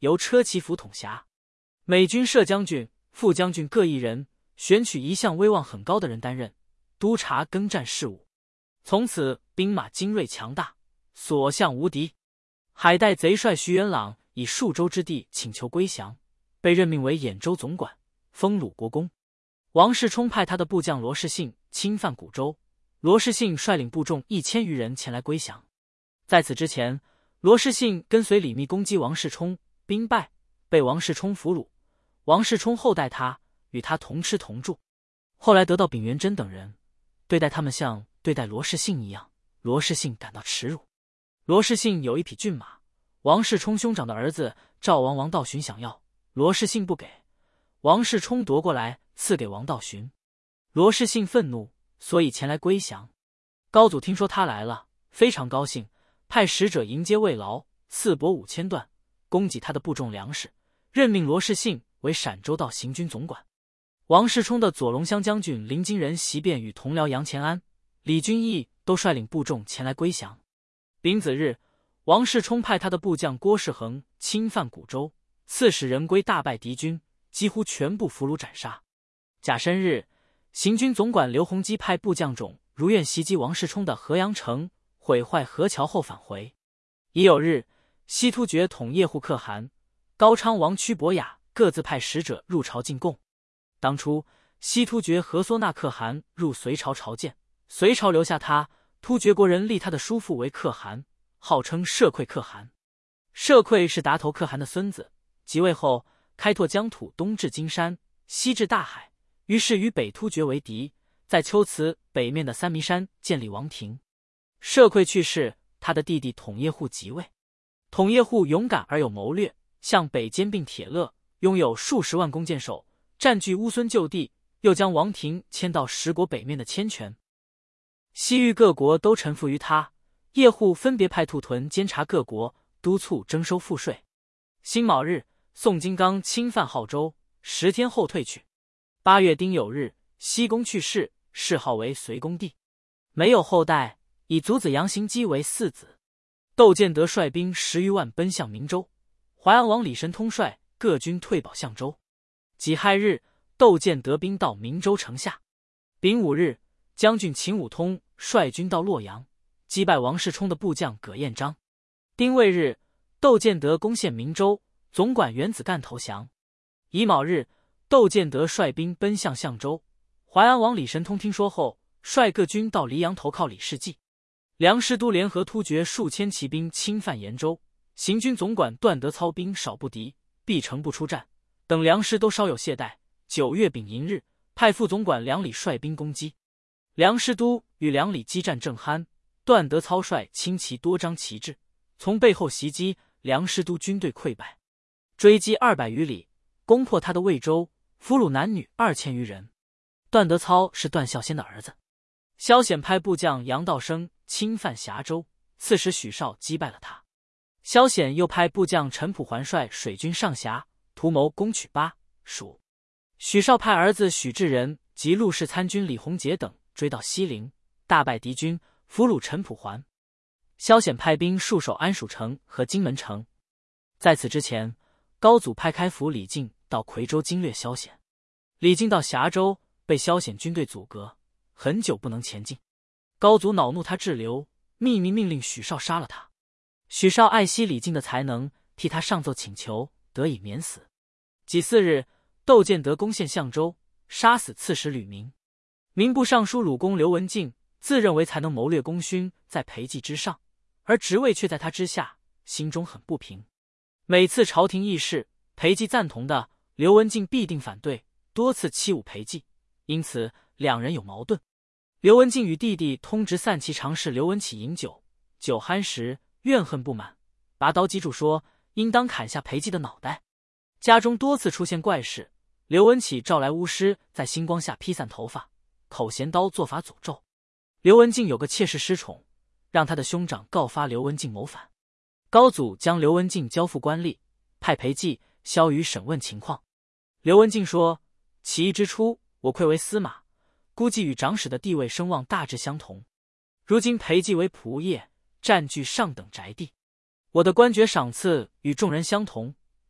由车骑府统辖。每军摄将军、副将军各一人，选取一向威望很高的人担任，督察征战事务。从此兵马精锐强大，所向无敌。海带贼帅徐元朗以数州之地请求归降，被任命为兖州总管，封鲁国公。王世充派他的部将罗士信侵犯古州，罗士信率领部众一千余人前来归降。在此之前，罗士信跟随李密攻击王世充，兵败，被王世充俘虏。王世充厚待他，与他同吃同住。后来得到丙元贞等人，对待他们像对待罗士信一样，罗士信感到耻辱。罗士信有一匹骏马，王世充兄长的儿子赵王王道循想要，罗士信不给，王世充夺过来赐给王道循。罗士信愤怒，所以前来归降。高祖听说他来了，非常高兴，派使者迎接慰劳，赐帛五千段，供给他的部众粮食，任命罗士信为陕州道行军总管。王世充的左龙骧将军林金人袭便与同僚杨乾安、李君义都率领部众前来归降。丙子日，王世充派他的部将郭世恒侵犯古州，刺史任归大败敌军，几乎全部俘虏斩杀。甲申日，行军总管刘弘基派部将种如愿袭击王世充的河阳城，毁坏河桥后返回。乙酉日，西突厥统叶护可汗、高昌王屈伯雅各自派使者入朝进贡。当初西突厥和索纳可汗入隋朝朝见，隋朝留下他，突厥国人立他的叔父为可汗，号称摄岿可汗。摄岿是达头可汗的孙子，即位后开拓疆土，东至金山，西至大海，于是与北突厥为敌，在龟兹北面的三弥山建立王庭。摄岿去世，他的弟弟统叶护即位。统叶护勇敢而有谋略，向北兼并铁勒，拥有数十万弓箭手，占据乌孙旧地，又将王庭迁到十国北面的千泉。西域各国都臣服于他，叶护分别派兔屯监察各国，督促征收赋税。辛卯日，宋金刚侵犯浩州，十天后退去。八月丁酉日，西宫去世，谥号为隋恭帝，没有后代，以族子杨行基为嗣子。窦建德率兵十余万奔向明州，淮安王李神通率各军退保相州。己亥日，窦建德兵到明州城下。丙午日，将军秦武通率军到洛阳，击败王世充的部将葛彦章。丁未日，窦建德攻陷明州，总管袁子干投降。乙卯日，窦建德率兵奔向相州，淮安王李神通听说后，率各军到黎阳投靠李世继。梁师都联合突厥数千骑兵侵犯延州，行军总管段德操兵少不敌，闭城不出战，等粮食都稍有懈怠。九月丙寅日，派副总管梁礼率兵攻击。梁师都与梁礼激战正酣，段德操率轻骑多张旗帜，从背后袭击，梁师都军队溃败，追击二百余里，攻破他的魏州，俘虏男女二千余人。段德操是段孝先的儿子。萧显派部将杨道生侵犯峡州，刺史许绍击败了他。萧显又派部将陈普环率水军上峡，图谋攻取巴蜀。许绍派儿子许志仁及陆氏参军李弘杰等追到西陵，大败敌军，俘虏陈普环。萧显派兵戍守安蜀城和荆门城。在此之前，高祖派开府李靖到夔州经略萧显。李靖到峡州，被萧显军队阻隔，很久不能前进。高祖恼怒他滞留，秘密命令许绍杀了他。许绍爱惜李靖的才能，替他上奏请求，得以免死。己巳日，窦建德攻陷相州，杀死刺史吕明。民部尚书鲁公刘文静自认为才能谋略功勋在裴寂之上，而职位却在他之下，心中很不平。每次朝廷议事，裴寂赞同的，刘文静必定反对，多次欺侮裴寂，因此两人有矛盾。刘文静与弟弟通直散骑常侍刘文起饮酒，酒酣时怨恨不满，拔刀击柱说应当砍下裴寂的脑袋。家中多次出现怪事，刘文起召来巫师在星光下披散头发，口衔刀做法诅咒。刘文静有个妾室失宠，让他的兄长告发刘文静谋反。高祖将刘文静交付官吏，派裴寂、萧瑜审问情况。刘文静说，起义之初，我愧为司马，估计与长史的地位声望大致相同。如今裴寂为仆业，占据上等宅地，我的官爵赏赐与众人相同，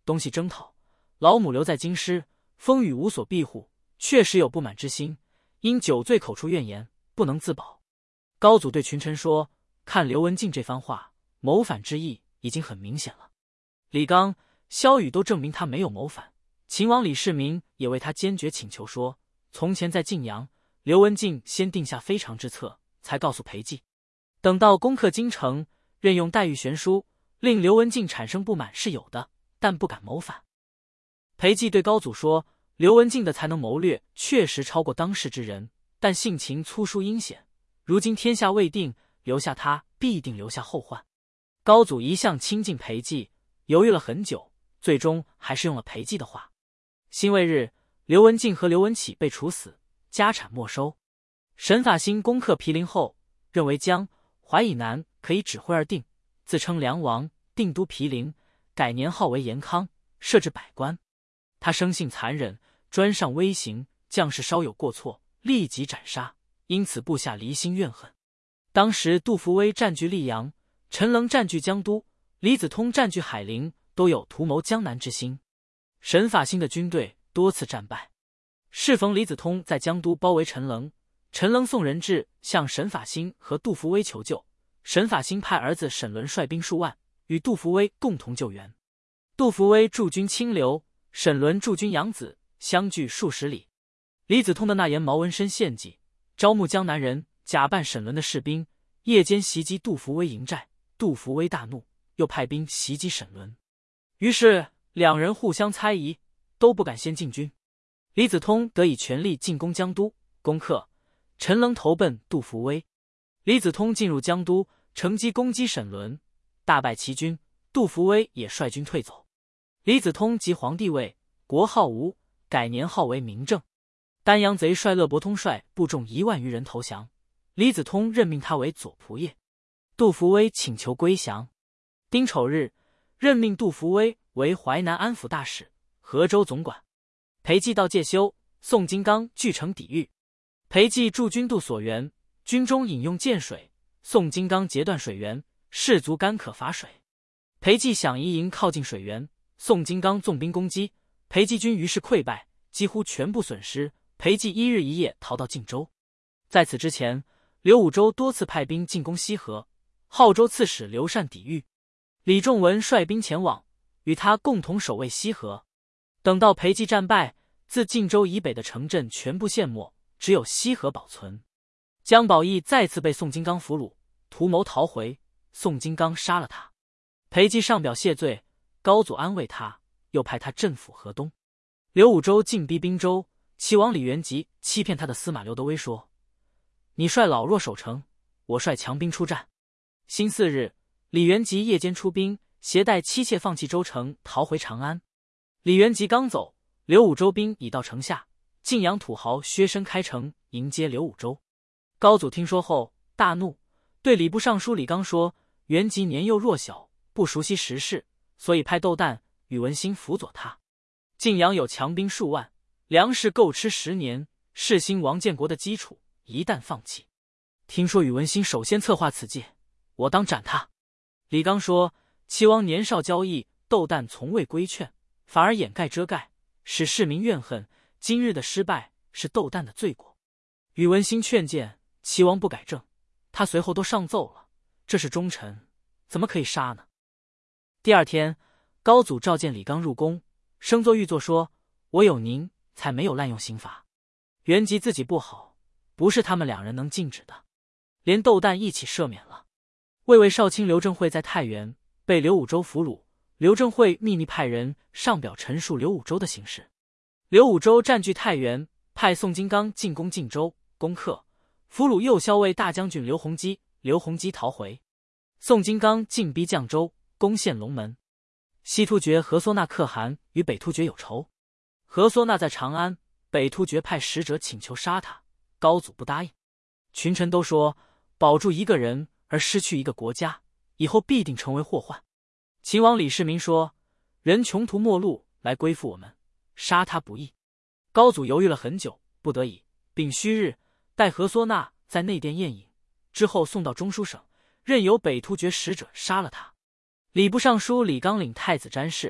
东西征讨，老母留在京师，风雨无所庇护，确实有不满之心，因酒醉口出怨言，不能自保。高祖对群臣说：“看刘文静这番话，谋反之意已经很明显了。李纲、萧雨都证明他没有谋反。秦王李世民也为他坚决请求说，从前在晋阳，刘文静先定下非常之策，才告诉裴寂。等到攻克京城，任用待遇悬殊，令刘文静产生不满是有的，但不敢谋反。”裴寂对高祖说：“刘文静的才能谋略确实超过当世之人，但性情粗疏阴险，如今天下未定，留下他必定留下后患。”高祖一向亲近裴寂，犹豫了很久，最终还是用了裴寂的话。辛未日，刘文静和刘文起被处死，家产没收。沈法兴攻克毗陵后，认为江淮以南可以指挥而定，自称梁王，定都毗陵，改年号为延康，设置百官。他生性残忍，专上威刑，将士稍有过错，立即斩杀，因此部下离心怨恨。当时杜伏威占据溧阳，陈棱占据江都，李子通占据海陵，都有图谋江南之心。沈法兴的军队多次战败，适逢李子通在江都包围陈棱，陈棱送人质向沈法兴和杜伏威求救，沈法兴派儿子沈伦率兵数万，与杜伏威共同救援。杜伏威驻军清流，沈伦驻军扬子，相距数十里。李子通的纳言毛文身献计，招募江南人，假扮沈伦的士兵，夜间袭击杜伏威营寨。杜伏威大怒，又派兵袭击沈伦，于是两人互相猜疑，都不敢先进军。李子通得以全力进攻江都，攻克。陈棱投奔杜伏威。李子通进入江都，乘机攻击沈伦，大败其军。杜伏威也率军退走。李子通即皇帝位，国号吴，改年号为明正。丹阳贼帅乐伯通率部众一万余人投降，李子通任命他为左仆射。杜伏威请求归降。丁丑日，任命杜伏威为淮南安抚大使、河州总管。裴寂到介休，宋金刚据城抵御。裴寂驻军渡所园，军中饮用涧水，宋金刚截断水源，士卒干渴乏水。裴寂想移营靠近水源，宋金刚纵兵攻击，裴寂军于是溃败，几乎全部损失。裴寂一日一夜逃到晋州。在此之前，刘武周多次派兵进攻西河，浩州刺史刘禅抵御。李仲文率兵前往，与他共同守卫西河。等到裴寂战败，自晋州以北的城镇全部陷没，只有西河保存。姜宝义再次被宋金刚俘虏，图谋逃回，宋金刚杀了他。裴寂上表谢罪，高祖安慰他，又派他镇抚河东。刘武周进逼滨州，齐王李元吉欺骗他的司马刘德威说：“你率老弱守城，我率强兵出战。”辛巳日，李元吉夜间出兵，携带妻妾放弃州城，逃回长安。李元吉刚走，刘武周兵已到城下，晋阳土豪薛申开城迎接刘武周。高祖听说后大怒，对礼部尚书李纲说：“元吉年幼弱小，不熟悉时事，所以派窦旦、宇文新辅佐他。晋阳有强兵数万，粮食够吃十年，是兴王建国的基础，一旦放弃，听说宇文新首先策划此计，我当斩他。”李纲说：“齐王年少骄逸，窦旦从未规劝，反而掩盖遮盖，使市民怨恨。今日的失败是窦旦的罪过。”宇文新劝谏，齐王不改正，他随后都上奏了，这是忠臣，怎么可以杀呢？第二天，高祖召见李纲入宫，升座御座说：“我有您，才没有滥用刑罚。元吉自己不好，不是他们两人能禁止的。”连窦旦一起赦免了。卫尉少卿刘正会在太原被刘武周俘虏，刘正会秘密派人上表陈述刘武周的形势。刘武周占据太原，派宋金刚进攻晋州，攻克，俘虏右骁卫大将军刘弘基，刘弘基逃回。宋金刚进逼绛州，攻陷龙门。西突厥何缩那可汗与北突厥有仇，何缩那在长安，北突厥派使者请求杀他，高祖不答应。群臣都说，保住一个人而失去一个国家，以后必定成为祸患。秦王李世民说：“人穷途末路来归附我们，杀他不义。”高祖犹豫了很久，不得已，丙戌日带何缩那在内殿宴饮，之后送到中书省，任由北突厥使者杀了他。礼部尚书李纲领太子詹事，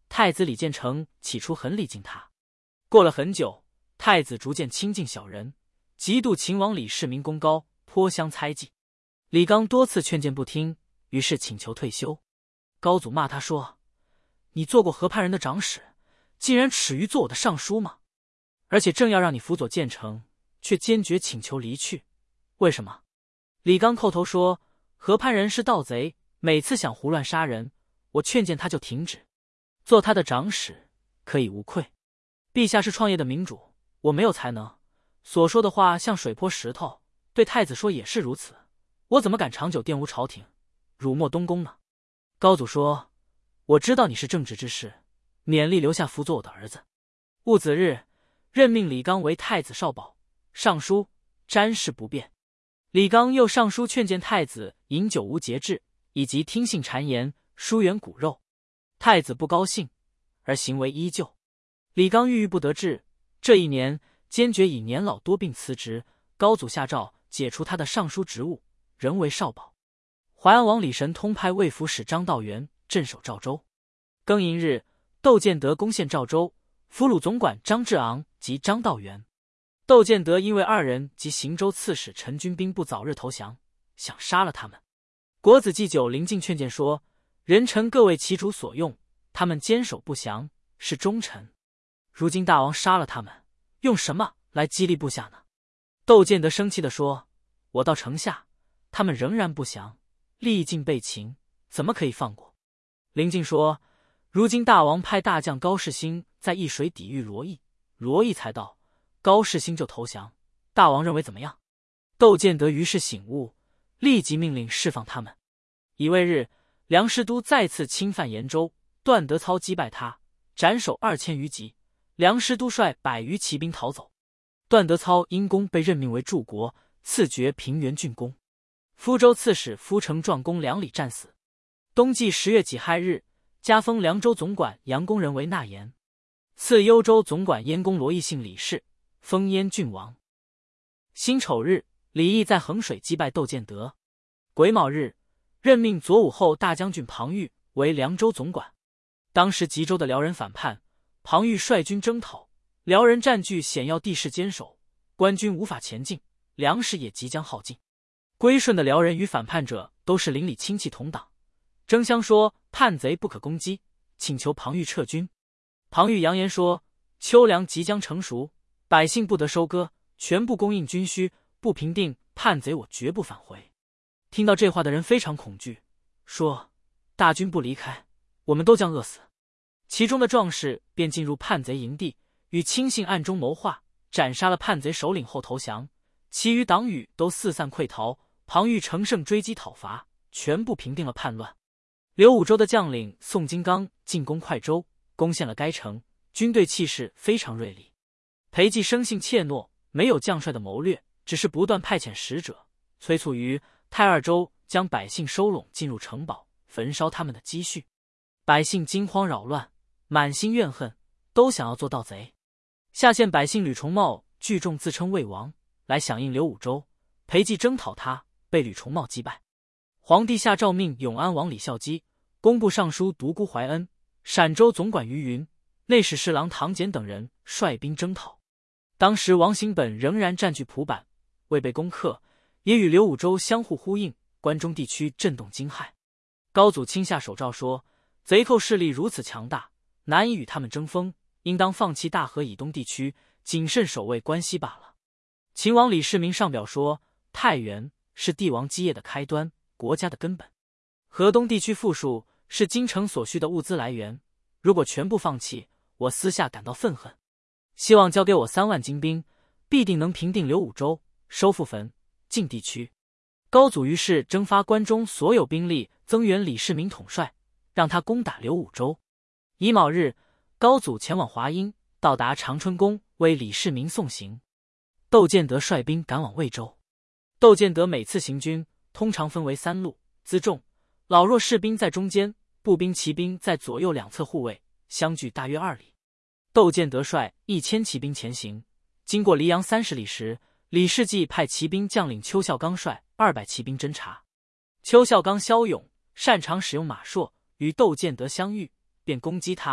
太子李建成起初很礼敬他，过了很久，太子逐渐亲近小人，嫉妒秦王李世民功高，颇相猜忌。李纲多次劝谏不听，于是请求退休。高祖骂他说：“你做过河畔人的长史，竟然耻于做我的尚书吗？而且正要让你辅佐建成，却坚决请求离去，为什么？”李纲叩头说：“河畔人是盗贼，每次想胡乱杀人，我劝谏他就停止。做他的长史可以无愧。陛下是创业的明主，我没有才能，所说的话像水泼石头，对太子说也是如此，我怎么敢长久玷污朝廷，辱没东宫呢？”高祖说：“我知道你是正直之士，勉励留下辅佐我的儿子。”戊子日，任命李纲为太子少保、尚书，詹事不变。李纲又上书劝谏太子饮酒无节制，以及听信谗言，疏远骨肉。太子不高兴，而行为依旧。李纲郁郁不得志，这一年坚决以年老多病辞职。高祖下诏解除他的尚书职务，仍为少保。淮安王李神通派卫府使张道元镇守赵州。庚寅日，窦建德攻陷赵州，俘虏总管张志昂及张道元。窦建德因为二人及行州刺史陈军兵不早日投降，想杀了他们。国子祭酒临近劝谏说：“人臣各为其主所用，他们坚守不降，是忠臣。如今大王杀了他们，用什么来激励部下呢？”窦建德生气地说：“我到城下，他们仍然不降，历尽被擒，怎么可以放过？”林敬说：“如今大王派大将高士兴在易水抵御罗毅，罗毅才到，高士兴就投降，大王认为怎么样？”窦建德于是醒悟，立即命令释放他们。乙未日，梁师都再次侵犯延州，段德操击败他，斩首二千余级。梁师都率百余骑兵逃走。段德操因功被任命为柱国，赐爵平原郡公。夫州刺史夫城壮公梁礼战死。冬季十月己亥日，加封凉州总管杨公人为纳言，赐幽州总管燕公罗毅姓李氏，封燕郡王。辛丑日，李毅在衡水击败窦建德。癸卯日，任命左武后大将军庞玉为凉州总管。当时吉州的辽人反叛，庞玉率军征讨，辽人占据险要地势坚守，官军无法前进，粮食也即将耗尽。归顺的辽人与反叛者都是邻里亲戚同党，争相说叛贼不可攻击，请求庞玉撤军。庞玉扬言说：“秋粮即将成熟，百姓不得收割，全部供应军需，不平定叛贼，我绝不返回。”听到这话的人非常恐惧，说：“大军不离开，我们都将饿死。”其中的壮士便进入叛贼营地，与亲信暗中谋划，斩杀了叛贼首领后投降，其余党羽都四散溃逃。庞玉乘胜追击讨伐，全部平定了叛乱。刘武州的将领宋金刚进攻快州，攻陷了该城，军队气势非常锐利。裴寂生性怯懦，没有将帅的谋略，只是不断派遣使者，催促于太二州将百姓收拢进入城堡，焚烧他们的积蓄。百姓惊慌扰乱，满心怨恨，都想要做盗贼。下县百姓吕重茂聚众自称魏王，来响应刘武州。裴寂征讨他，被吕重茂击败。皇帝下诏命永安王李孝基、工部尚书独孤怀恩、陕州总管于云、内史侍郎唐俭等人率兵征讨。当时王行本仍然占据蒲坂，未被攻克，也与刘武州相互呼应，关中地区震动惊骇。高祖亲下手诏说：“贼寇势力如此强大，难以与他们争锋，应当放弃大河以东地区，谨慎守卫关西罢了。”秦王李世民上表说：“太原是帝王基业的开端，国家的根本。河东地区富庶，是京城所需的物资来源。如果全部放弃，我私下感到愤恨。希望交给我三万精兵，必定能平定刘武州，收复汾晋地区。”高祖于是征发关中所有兵力，增援李世民统帅，让他攻打刘武州。乙卯日，高祖前往华阴，到达长春宫，为李世民送行。窦建德率兵赶往魏州。窦建德每次行军，通常分为三路，辎重、老弱士兵在中间，步兵、骑兵在左右两侧护卫，相距大约二里。窦建德率一千骑兵前行，经过黎阳三十里时，李世济派骑兵将领邱孝刚率二百骑兵侦察。邱孝刚骁勇，擅长使用马槊，与窦建德相遇，便攻击他，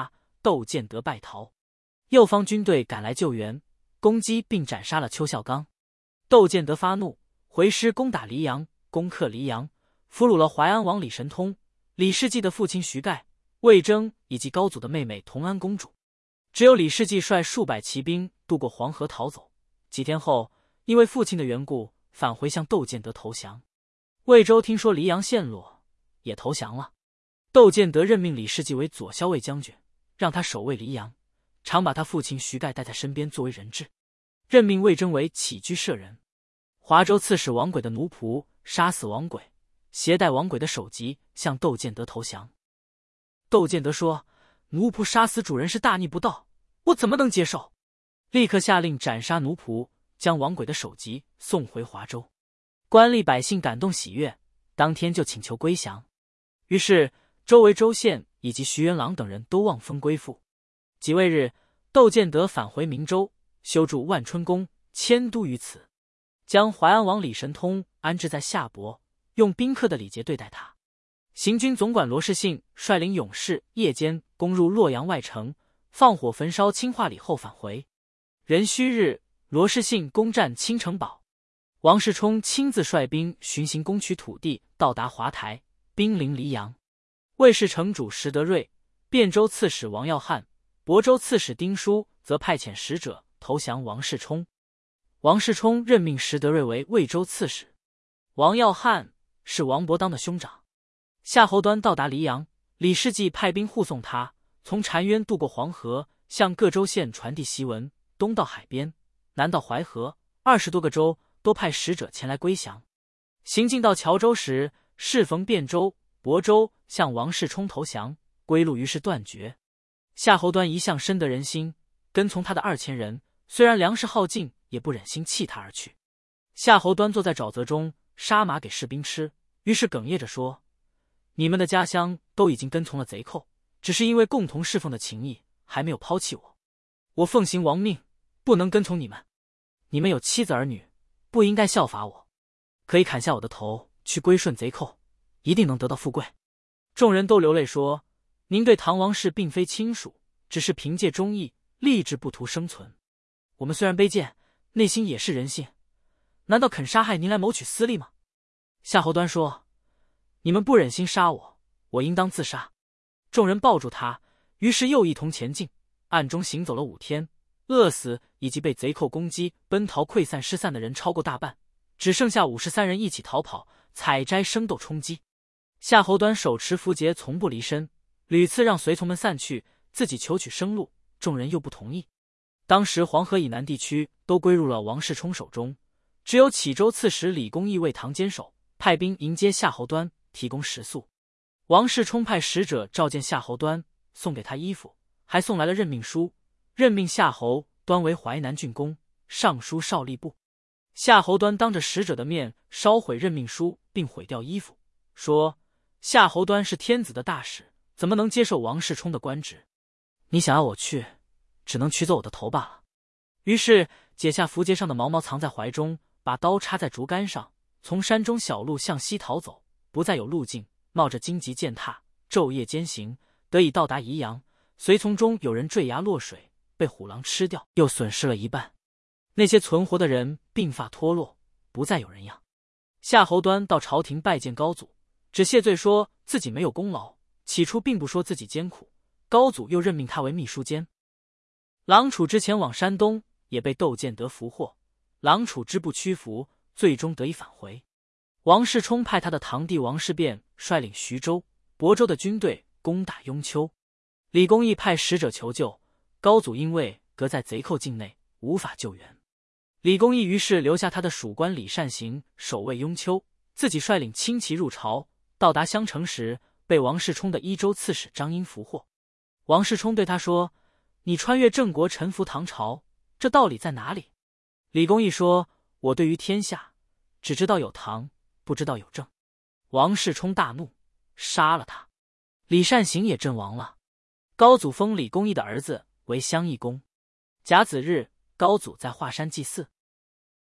窦建德败逃。右方军队赶来救援，攻击并斩杀了邱孝刚。窦建德发怒，回师攻打黎阳，攻克黎阳，俘虏了淮安王李神通、李世继的父亲徐盖、魏征以及高祖的妹妹同安公主。只有李世继率数百骑兵渡过黄河逃走。几天后，因为父亲的缘故，返回向窦建德投降。魏州听说黎阳陷落，也投降了。窦建德任命李世继为左骁卫将军，让他守卫黎阳，常把他父亲徐盖带在身边作为人质。任命魏征为起居舍人。华州刺史王轨的奴仆杀死王轨，携带王轨的首级向窦建德投降。窦建德说：“奴仆杀死主人是大逆不道，我怎么能接受？”立刻下令斩杀奴仆，将王轨的首级送回华州。官吏百姓感动喜悦，当天就请求归降。于是周围州县以及徐元朗等人都望风归附。己未日，窦建德返回明州，修筑万春宫，迁都于此，将淮安王李神通安置在夏伯，用宾客的礼节对待他。行军总管罗士信率领勇士夜间攻入洛阳外城，放火焚烧清化里后返回。壬戌日，罗士信攻占青城堡，王世充亲自率兵巡行攻取土地，到达华台，兵临黎阳。魏氏城主石德瑞、汴州刺史王耀汉、亳州刺史丁书则派遣使者投降王世充。王世充任命石德瑞为魏州刺史，王耀汉是王伯当的兄长。夏侯惇到达黎阳，李世继派兵护送他，从澶渊渡过黄河，向各州县传递檄文，东到海边，南到淮河，二十多个州都派使者前来归降。行进到谯州时，适逢汴州、亳州向王世充投降，归路于是断绝。夏侯惇一向深得人心，跟从他的二千人，虽然粮食耗尽，也不忍心弃他而去。夏侯惇坐在沼泽中杀马给士兵吃，于是哽咽着说：“你们的家乡都已经跟从了贼寇，只是因为共同侍奉的情谊，还没有抛弃我。我奉行王命，不能跟从你们。你们有妻子儿女，不应该效法我，可以砍下我的头，去归顺贼寇，一定能得到富贵。”众人都流泪说：“您对唐王室并非亲属，只是凭借忠义，立志不图生存。我们虽然卑贱，内心也是人性，难道肯杀害您来谋取私利吗？”夏侯惇说：“你们不忍心杀我，我应当自杀。”众人抱住他，于是又一同前进，暗中行走了五天，饿死以及被贼寇攻击奔逃溃散失散的人超过大半，只剩下五十三人一起逃跑，采摘生豆充饥。夏侯惇手持符节从不离身，屡次让随从们散去，自己求取生路，众人又不同意。当时黄河以南地区都归入了王世充手中，只有启州刺史李公义为唐坚守，派兵迎接夏侯惇，提供食宿。王世充派使者召见夏侯惇，送给他衣服，还送来了任命书，任命夏侯惇为淮南郡公、尚书少吏部。夏侯惇当着使者的面烧毁任命书，并毁掉衣服，说：“夏侯惇是天子的大使，怎么能接受王世充的官职？你想要我去，只能取走我的头罢了。”于是解下符节上的毛毛藏在怀中，把刀插在竹竿上，从山中小路向西逃走，不再有路径，冒着荆棘践踏，昼夜兼行，得以到达宜阳。随从中有人坠崖落水，被虎狼吃掉，又损失了一半。那些存活的人鬓发脱落，不再有人养。夏侯惇到朝廷拜见高祖，只谢罪说自己没有功劳，起初并不说自己艰苦。高祖又任命他为秘书监。郎楚之前往山东，也被窦建德俘获，郎楚之不屈服，最终得以返回。王世充派他的堂弟王世辩率领徐州、亳州的军队攻打雍丘。李公义派使者求救，高祖因为隔在贼寇境内，无法救援。李公义于是留下他的属官李善行守卫雍丘，自己率领轻骑入朝。到达襄城时，被王世充的伊州刺史张英俘获。王世充对他说：“你穿越郑国臣服唐朝，这道理在哪里？”李公义说：“我对于天下，只知道有唐，不知道有郑。”王世充大怒，杀了他。李善行也阵亡了。高祖封李公义的儿子为襄邑公。甲子日，高祖在华山祭祀。